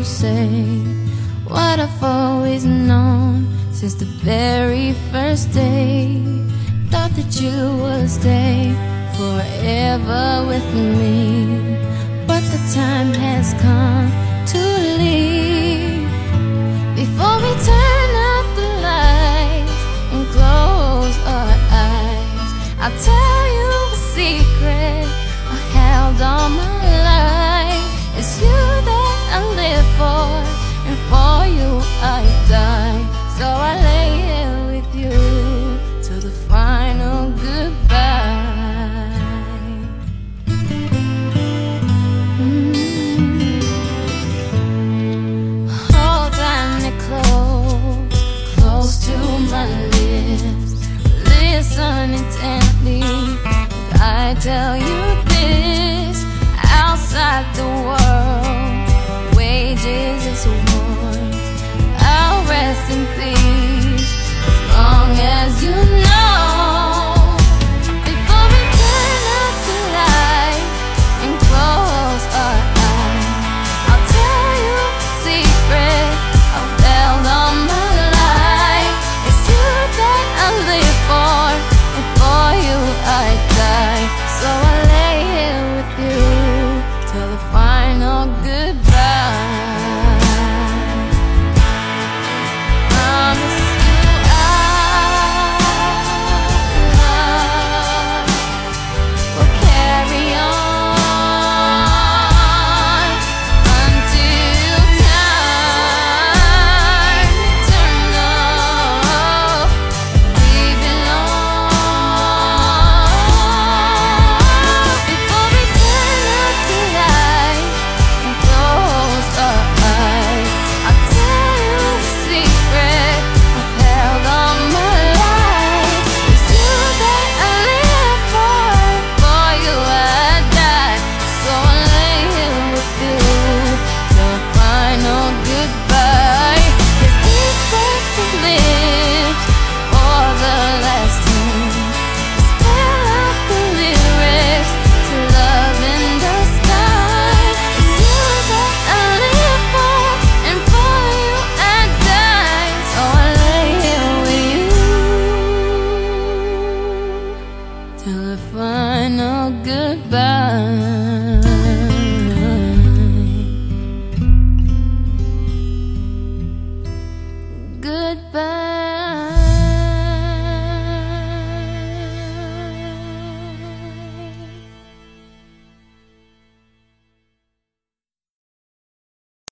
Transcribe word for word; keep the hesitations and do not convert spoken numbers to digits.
say what I've always known since the very first day. Thought that you would stay forever with me, but the time has come to leave. Before we turn out the lights and close our eyes, I'll tell you a secret I held all my life. It's you that I live for, and for you I die. So I lay here with you till the final goodbye. mm. Hold me close, close to my lips. Listen intently as I tell you this. Outside the world wages its wars. I'll rest in peace as long as you know. Before we turn up the lights and close our eyes, I'll tell you a secret I've held all my life. It's you that I live for, and for you I die. So I lay here with you till the final goodbye. Promise you our love will carry on until time eternal. We belong. Before we turn up the light and close our eyes, I'll tell you a secret I've held all my life. It's you that I live for, for you I die. So I lay here with you till the final goodbye. Yes, these perfect lips for the last time. Spell out the lyrics to love in the sky. It's you that I live for, and for you I die. So I lay here with you till the final goodbye. Goodbye.